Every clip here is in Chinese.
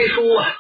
开书啊，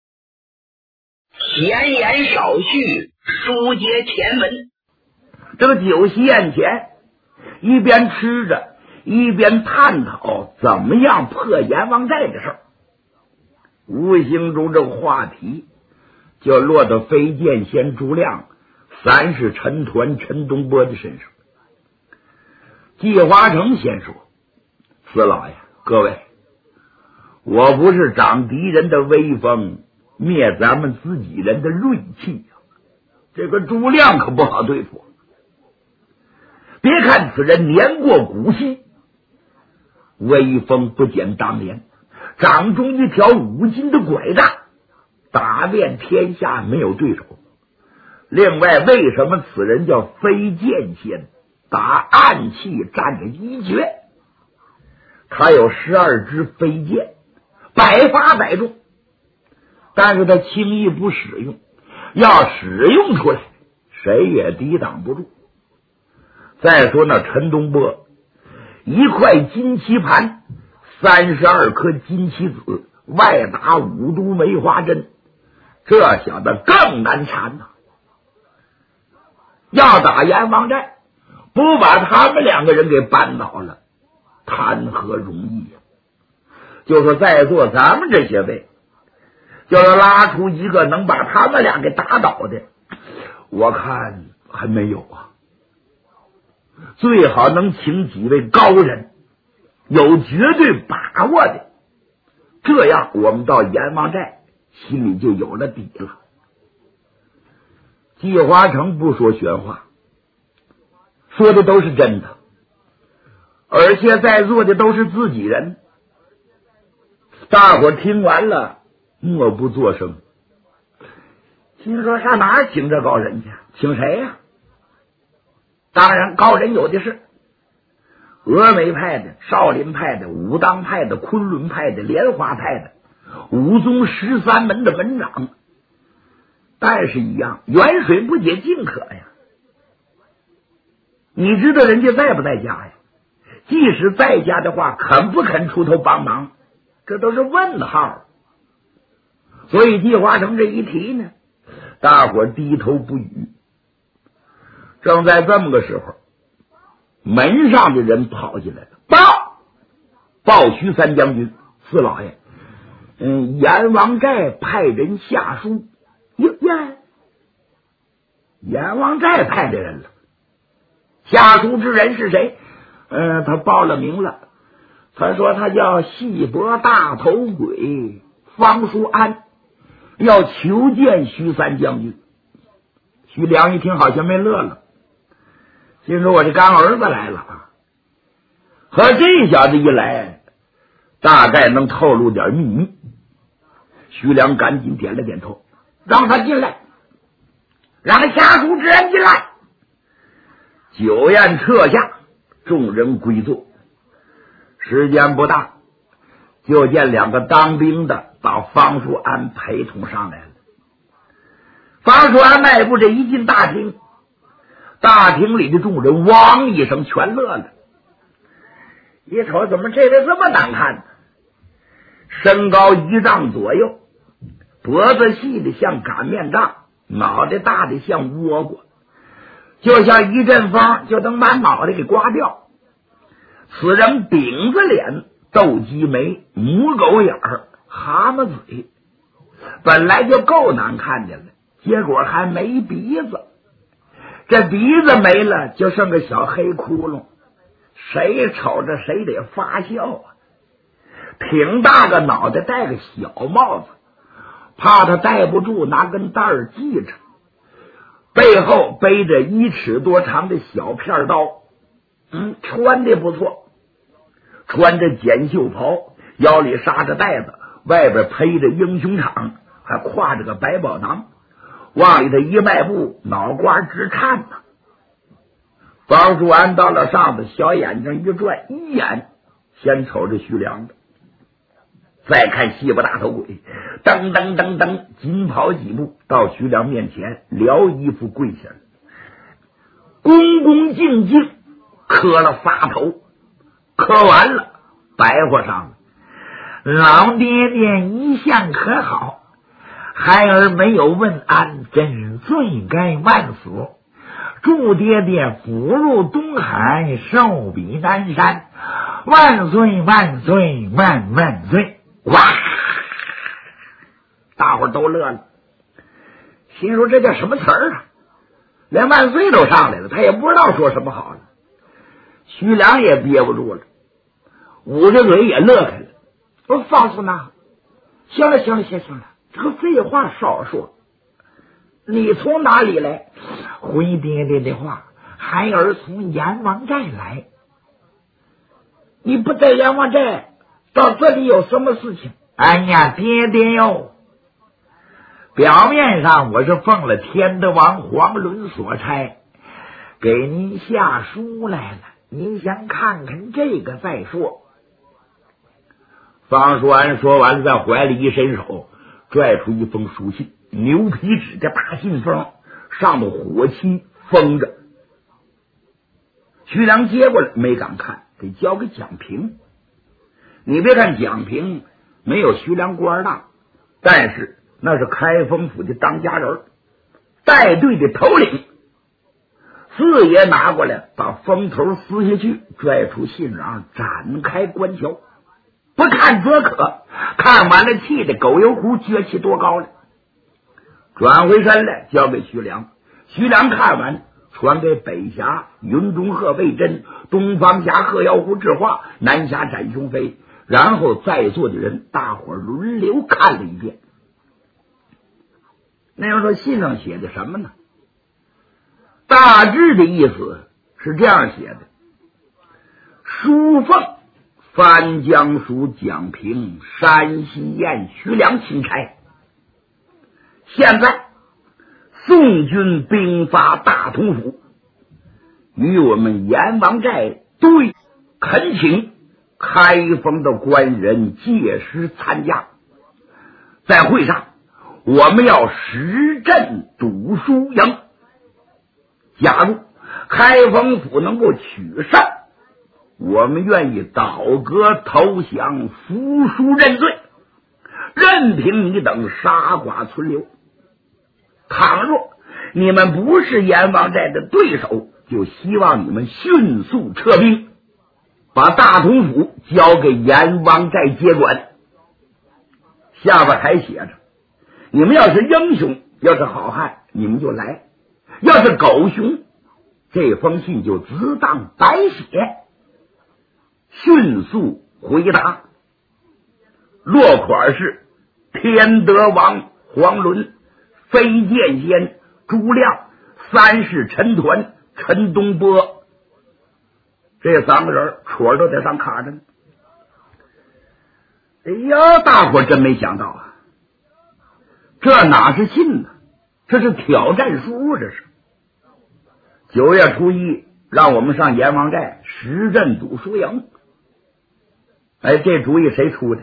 闲言少叙，书接前文。 这个酒席宴前，一边吃着一边探讨怎么样破阎王寨的事儿，无形中这个话题就落到飞剑仙朱亮、三世陈抟陈东波的身上。季华成先说：“四老爷，各位，我不是长敌人的威风，灭咱们自己人的锐气呀，这个朱亮可不好对付。别看此人年过古稀，威风不减当年，掌中一条5斤的拐杖，打遍天下没有对手。另外，为什么此人叫飞剑仙，打暗器占着一绝？他有12支飞剑，百发百中，但是他轻易不使用，要使用出来，谁也抵挡不住。再说那陈东波，一块金棋盘，32颗金棋子，外打5都梅花针，这小子更难缠呐。要打阎王寨，不把他们2个人给扳倒了，谈何容易呀？就说在座咱们这些位，要是拉出一个能把他们俩给打倒的，我看还没有啊。最好能请几位高人，有绝对把握的，这样我们到阎王寨心里就有了底了。季华成不说玄话，说的都是真的，而且在座的都是自己人。大伙听完了默不作声，心说上哪儿请这高人去？请谁呀？当然高人有的是，峨眉派的、少林派的、武当派的、昆仑派的、莲花派的，武宗13门的门长，但是一样，远水不解近渴呀。你知道人家在不在家呀？即使在家的话，肯不肯出头帮忙，这都是问号。所以季华成这一提呢，大伙低头不语。正在这么个时候，门上的人跑进来了，报徐三将军，四老爷，阎王寨派人下书。阎王寨派的人了，下书之人是谁？他报了名了，他说他叫细脖大头鬼方叔安，要求见徐三将军。徐良一听好像没乐了，心说我这干儿子来了啊！和这小子一来，大概能透露点秘密。徐良赶紧点了点头，让他进来，让下书之人进来。酒宴撤下，众人归坐。时间不大，就见2个当兵的把方叔安陪同上来了。方叔安迈步这一进大厅，大厅里的众人汪一声全乐了。一瞅怎么这人这么难看呢？身高1丈左右，脖子细的像擀面杖，脑袋大的像倭瓜，就像一阵风就能把脑袋给刮掉。此人饼子脸，斗鸡眉，母狗眼儿，蛤蟆嘴，本来就够难看的了，结果还没鼻子。这鼻子没了，就剩个小黑窟窿，谁瞅着谁得发笑啊！挺大个脑袋，戴个小帽子，怕他戴不住，拿根带儿系着。背后背着1尺多长的小片刀，穿的不错，穿着剪袖袍，腰里扎着带子，外边披着英雄氅，还挎着个百宝囊，往里头一迈步，脑瓜直颤呢。方叔安到了上头，小眼睛一转，一眼先瞅着徐良的，再看细巴大头鬼，噔噔噔噔紧跑几步到徐良面前，撩衣服跪下了，恭恭敬敬磕了仨头，磕完了白话上了， 老爹爹一向可好，孩儿没有问安，真是罪该万死。祝爹爹福入东海，寿比南山，万岁万岁万万岁！哇！大伙儿都乐了，心说这叫什么词儿啊？连万岁都上来了，他也不知道说什么好了。徐良也憋不住了，捂着嘴也乐开了。我说放松呐，行了，这个废话少说。你从哪里来？回爹爹的话，孩儿从阎王寨来。你不在阎王寨，到这里有什么事情？哎呀，爹爹哟，表面上我是奉了天德王黄伦所差，给您下书来了，您先看看这个再说。方叔安说完了，在怀里一伸手，拽出一封书信，牛皮纸的大信封，上头火漆封着。徐良接过来没敢看，得交给蒋平。你别看蒋平没有徐良官大，但是那是开封府的当家人，带队的头领。四爷拿过来，把封头撕下去，拽出信瓤，展开观瞧。不看则可，看完了气的狗油壶撅起多高了。转回身来交给徐良，徐良看完传给北峡云中鹤魏真，东方峡鹤耀湖智化，南峡展雄飞，然后在座的人大伙轮流看了一遍。那要说信上写的什么呢？大致的意思是这样写的：书奉番江属蒋平，山西堰徐良钦差。现在宋军兵发大同府，与我们阎王寨对，恳请开封的官人届时参加。在会上，我们要实镇赌输赢。假如开封府能够取胜，我们愿意倒戈投降，服输认罪，任凭你等杀剐存留。倘若你们不是阎王寨的对手，就希望你们迅速撤兵，把大同府交给阎王寨接管。下边还写着，你们要是英雄，要是好汉，你们就来；要是狗熊，这封信就自当白写。迅速回答。落款是天德王黄伦、飞剑仙朱亮、三世陈团陈东波，这三个人戳都在上卡着呢。哎呀，大伙真没想到啊，这哪是信呢？这是挑战书，这是。9月初1让我们上阎王寨实镇赌输赢。哎，这主意谁出的？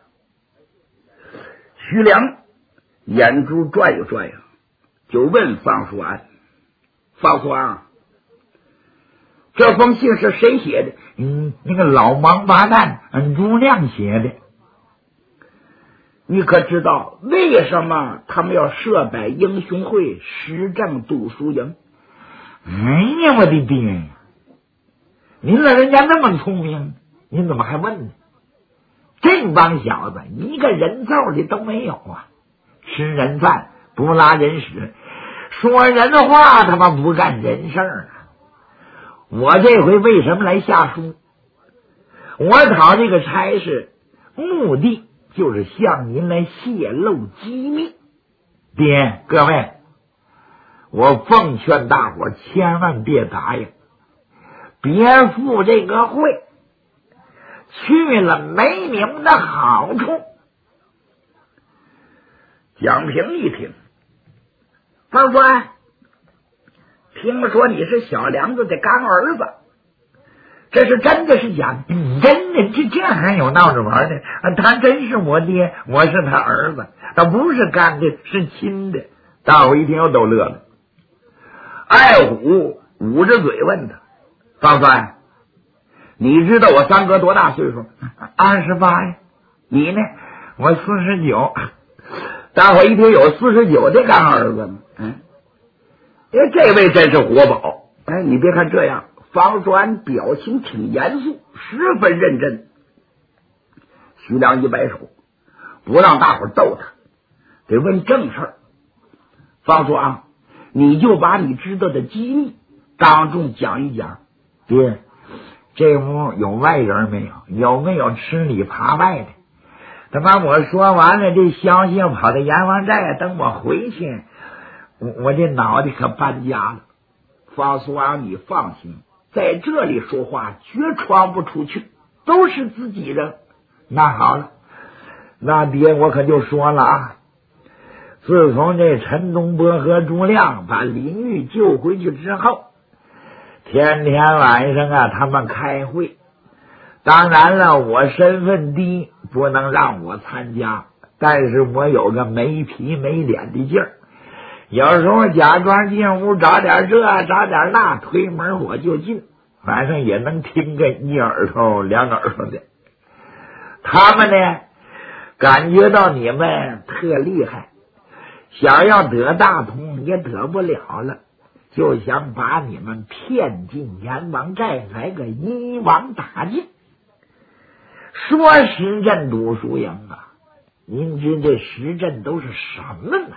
徐良眼珠转悠转悠，就问方叔安：“方叔安，这封信是谁写的？”那个老王八蛋朱亮写的。你可知道为什么他们要设摆英雄会，实证赌输赢？哎呀，我的爹呀！您老人家那么聪明，您怎么还问呢？这帮小子一个人揍的都没有啊！吃人饭不拉人屎，说人话他妈不干人事啊！我这回为什么来下书？我讨这个差事目的就是向您来泄露机密。爹，各位，我奉劝大伙千万别答应，别赴这个会，去了没你们的好处。蒋平一听，方官，听说你是小梁子的干儿子，这是真的是假的？真的，这还有闹着玩的？他真是我爹，我是他儿子，他不是干的，是亲的。大伙一听又都乐了。爱虎捂着嘴问他：“方官，你知道我三哥多大岁数？”28呀。 你呢？我49，大伙一听有49的干儿子呢。这位真是活宝。你别看这样，方叔安表情挺严肃，十分认真。徐良一摆手，不让大伙逗他，得问正事儿。方叔安，你就把你知道的机密当众讲一讲。爹，这屋有外人没有？有没有吃里扒外的？他把我说完了，这消息跑到阎王寨，等我回去，我这脑袋可搬家了。方叔安，你放心，在这里说话绝传不出去，都是自己人。那好了，那爹我可就说了啊，自从这陈东波和朱亮把林玉救回去之后，天天晚上啊他们开会，当然了，我身份低，不能让我参加，但是我有个没皮没脸的劲儿，有时候假装进屋找点这找点那，推门我就进，反正也能听个一耳朵两耳朵的。他们呢感觉到你们特厉害，想要得大同也得不了了，就想把你们骗进阎王寨来个一网打尽。说石镇赌输赢啊，您知这石镇都是什么呢？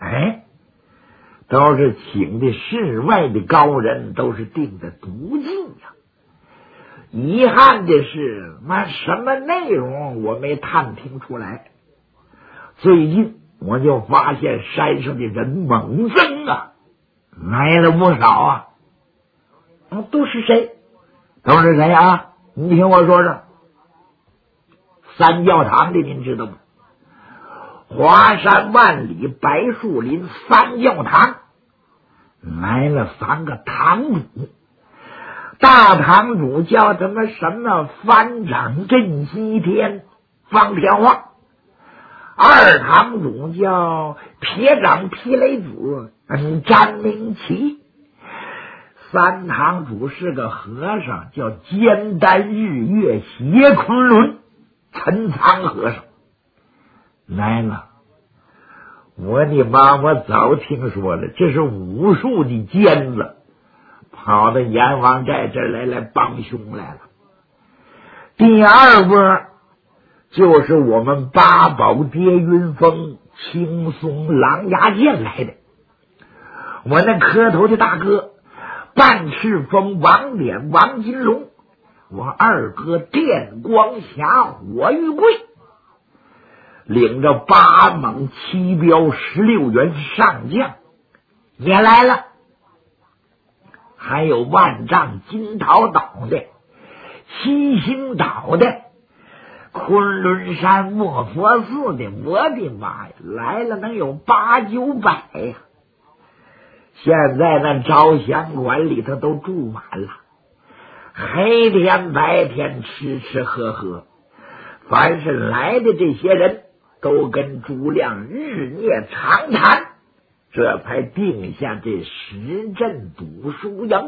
都是请的世外的高人，都是定的毒计呀。遗憾的是，什么内容我没探听出来。最近我就发现山上的人猛增啊，来了不少啊。都是谁？都是谁啊？你听我说说。三教堂的您知道吗？华山万里白树林三教堂来了3个堂主，大堂主叫什么番长镇西天方天化，二堂主叫撇掌劈雷子詹明奇，三堂主是个和尚，叫肩担日月斜昆仑陈仓和尚来了。我的妈，我早听说了，这是武术的尖子，跑到阎王寨这儿来帮凶来了。第二波就是我们八宝跌云峰青松狼牙剑来的，我那磕头的大哥半赤峰王脸王金龙，我二哥电光侠火玉贵，领着8猛7彪16员上将也来了，还有万丈金桃岛的、七星岛的、昆仑山卧佛寺的，我的妈呀，来了能有8、9百呀！现在那招降馆里头都住满了，黑天白天吃吃喝喝，凡是来的这些人都跟朱亮日夜长谈，这才定下这石镇赌输赢。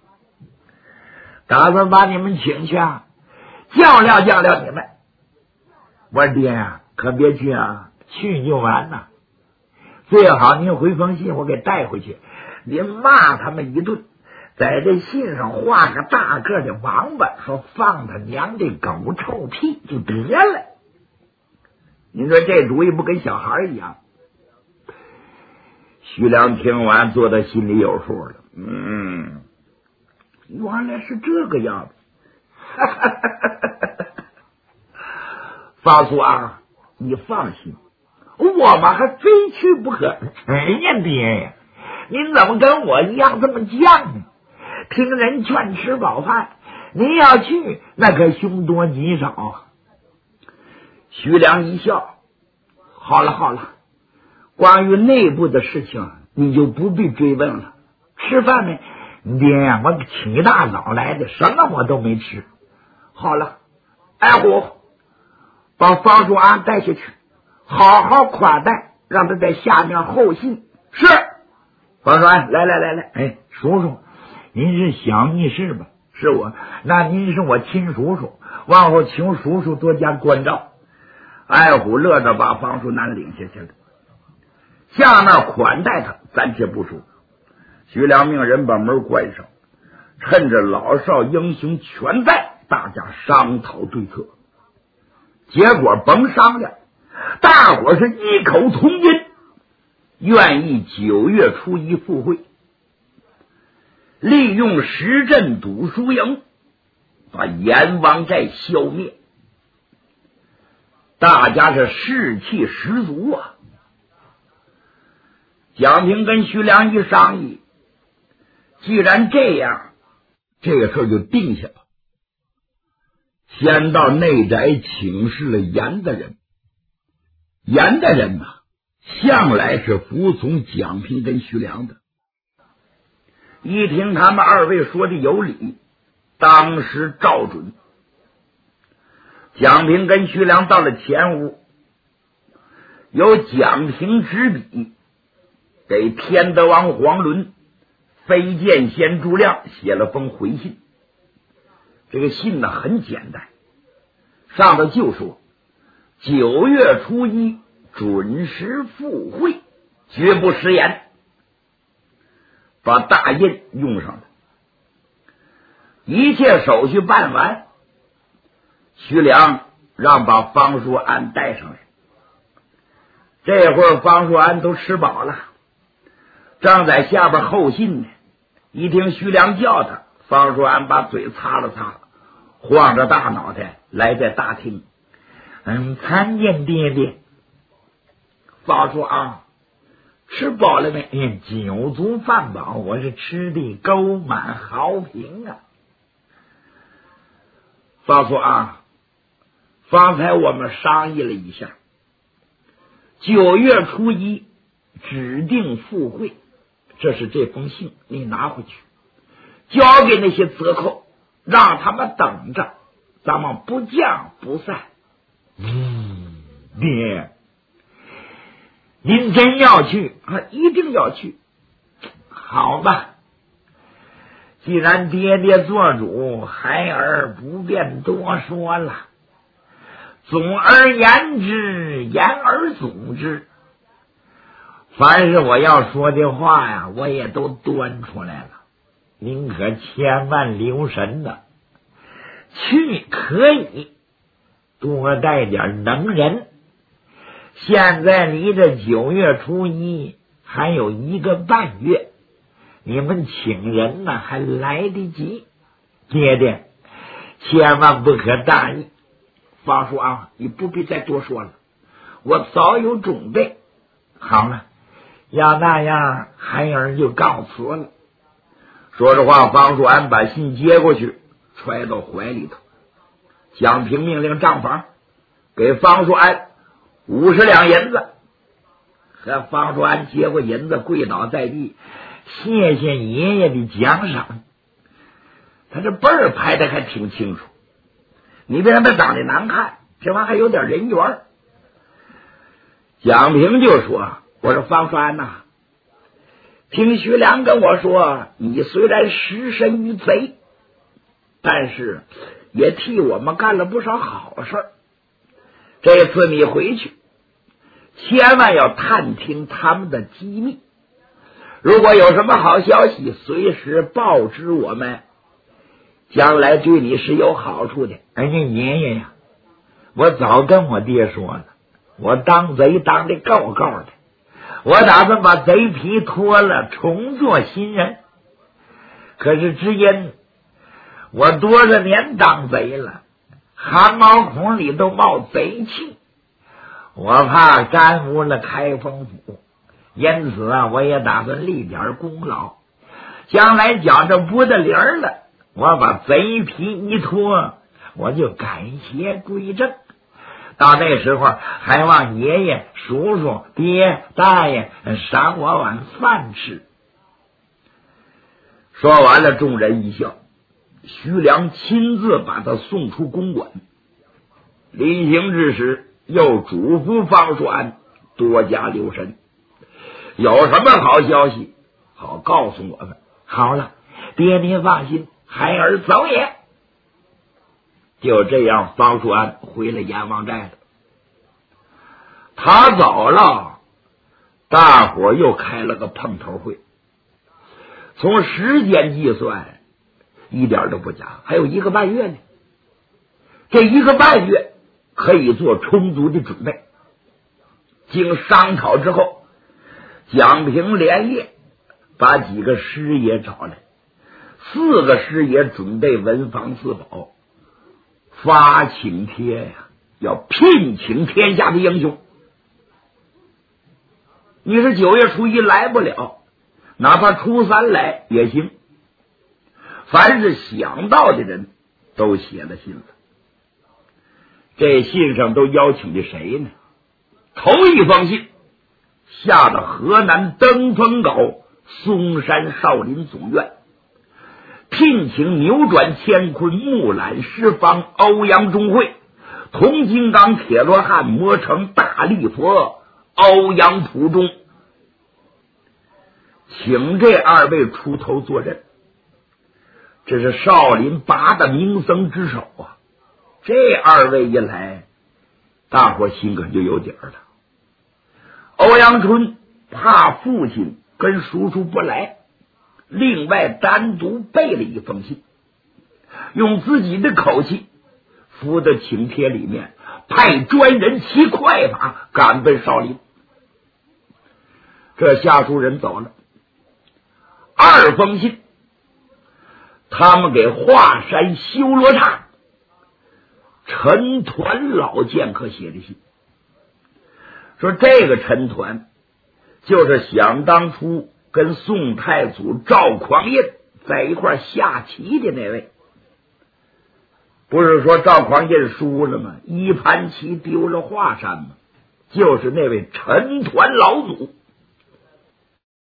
打算把你们请去啊，较量较量你们。我说爹呀，可别去啊，去就完了。最好您回封信，我给带回去，您骂他们一顿，在这信上画个大个的王八，说放他娘的狗臭屁就得了。您说这主意不跟小孩一样？徐良听完，做到心里有数了。原来是这个样子。方叔啊，你放心，我们还非去不可。哎呀，爹呀，您怎么跟我一样这么犟呢？听人劝，吃饱饭，您要去，那可凶多吉少。徐良一笑，好了好了，关于内部的事情你就不必追问了。吃饭没？爹呀，我起大早来的，什么我都没吃。好了，二虎，把方叔安带下去，好好款待，让他在下面候信。是。方叔安，来，叔叔，您是小密士吧？是我，那您是我亲叔叔，往后请叔叔多加关照。 爱虎乐着把方叔南领下去了，下面款待他暂且不说，徐良命人把门关上，趁着老少英雄全在，大家商讨对策。结果甭商量，大伙是异口同音，愿意9月初1赴会，利用石阵赌输赢，把阎王寨消灭。大家是士气十足啊！蒋平跟徐良一商议，既然这样，这个事就定下了。先到内宅请示了严大人，严大人呐，向来是服从蒋平跟徐良的。一听他们二位说的有理，当时照准。蒋平跟徐良到了前屋，由蒋平执笔给天德王黄伦、飞剑仙朱亮写了封回信。这个信呢很简单，上头就说9月初1准时赴会，绝不食言，把大印用上了。一切手续办完，徐良让把方叔安带上来。这会儿方叔安都吃饱了，正在下边候信呢。一听徐良叫他，方叔安把嘴擦了擦，晃着大脑袋来在大厅。参见爹爹。方叔安，吃饱了没？酒足饭饱，我是吃的沟满豪平啊。方叔安，方才我们商议了一下，9月初1指定赴会，这是这封信，你拿回去交给那些贼寇，让他们等着，咱们不见不散。爹，您真要去？一定要去。好吧，既然爹爹做主，孩儿不便多说了。总而言之，言而总之，凡是我要说的话呀，我也都端出来了，您可千万留神呐。去可以多带点能人，现在离这9月初1还有1个半月，你们请人呢还来得及。爹爹千万不可大意。方叔啊，你不必再多说了，我早有准备。好了，要那样，孩儿就告辞了。说着话，方叔安把信接过去，揣到怀里头。蒋平命令账房给方叔安50两银子。和方叔安接过银子，跪倒在地，谢谢爷爷的奖赏。他这辈儿排的还挺清楚，你别让他长得难看，这玩意还有点人缘。蒋平就说，我说方叔安呐，听徐良跟我说，你虽然失身于贼，但是也替我们干了不少好事。这次你回去千万要探听他们的机密，如果有什么好消息，随时报知我们，将来对你是有好处的。哎呀，爷爷呀，我早跟我爹说了，我当贼当的够够的，我打算把贼皮脱了，重做新人。可是只因我多少年当贼了，汗毛孔里都冒贼气，我怕耽误了开封府，因此啊，我也打算立点功劳，将来觉着不得灵了，我把贼皮一脱，我就改邪归正。到那时候还望爷爷、叔叔、爹、大爷赏我碗饭吃。说完了，众人一笑。徐良亲自把他送出公馆，临行之时又嘱咐方叔安多加留神，有什么好消息好告诉我们。好了，爹您放心，孩儿走也。就这样，方叔安回了阎王寨了。 他走了，大伙又开了个碰头会。从时间计算，一点都不假，还有1个半月呢。这1个半月可以做充足的准备。经商讨之后，蒋平连夜把几个师爷找来，4个师爷准备文房四宝，发请帖呀，要聘请天下的英雄。你是9月初1来不了，哪怕初3来也行。凡是想到的人都写了信了。这信上都邀请的谁呢？头一封信下到河南登封镐嵩山少林总院，聘请扭转乾坤木兰释放欧阳中会铜金刚铁罗汉磨成大力佛欧阳普中，请这2位出头坐镇。这是少林8大名僧之首啊，这2位一来，大伙心可就有底儿了。欧阳春怕父亲跟叔叔不来，另外单独备了一封信，用自己的口气附在请帖里面，派专人骑快马赶奔少林。这下书人走了，2封信他们给华山修罗刹陈抟老剑客写的信，说这个陈抟就是想当初跟宋太祖赵匡胤在一块下棋的那位。不是说赵匡胤输了吗？1盘棋丢了华山吗？就是那位陈抟老祖。